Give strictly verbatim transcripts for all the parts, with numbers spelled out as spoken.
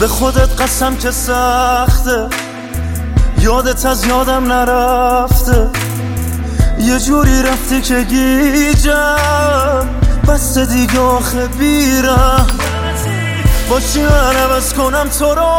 به خودت قسم که سخته، یادت از یادم نرفته، یه جوری رفتی که گیجم بس دیگه آخه بیرم. با چی من عوض کنم تو رو،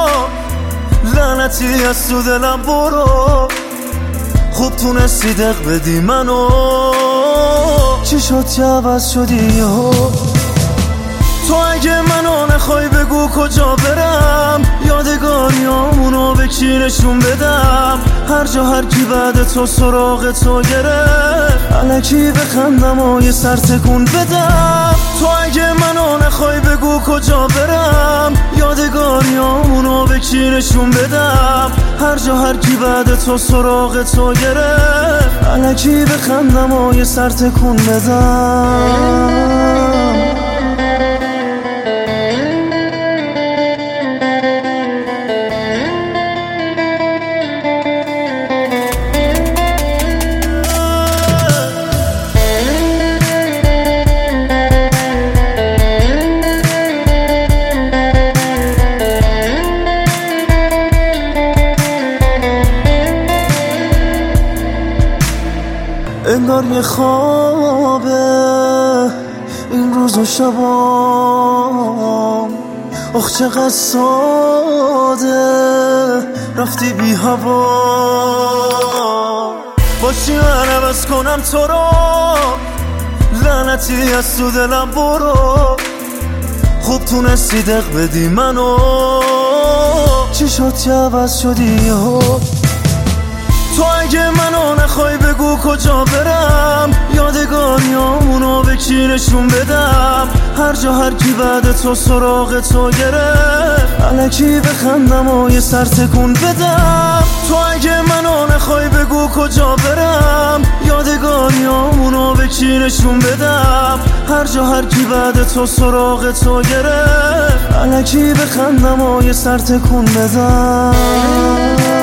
لعنتی از تو دلم برو. خوب تونستی دق بدی منو، چی شد که عوض شدی یهو؟ تو اگه منو نخوای بگو کجا برم، یادگاریامونو به کی نشون بدم؟ هر جا هر کی بعد تو سراغ تو گرفت، الکی بخندم و یه سر تکون بدم. تو اگه منو نخوای بگو کجا برم، یادگاریامونو به کی نشون بدم؟ هر جا هر کی بعد تو سراغ تو گرفت، الکی بخندم و یه سر تکون بدم. انگار یه خوابه این روز و شبام، اخ چقدر ساده رفتی بی هوا. با چی من عوض کنم تو رو، لعنتی از تو دلم برو. خوب تونستی دق بدی منو، چی شد که عوض شدی یهو؟ تو اگه منو نخوای بگو کجا برم، یادگاریامونو به کی نشون بدم؟ هر جا هر کی بعد تو سراغ تو گرفت، الکی بخندم و یه سر تکون بدم. تو اگه منو نخوای بگو کجا برم، یادگاریامونو به کی نشون بدم؟ هر جا هر کی بعد تو سراغ تو گرفت، الکی بخندم و یه سر تکون بدم.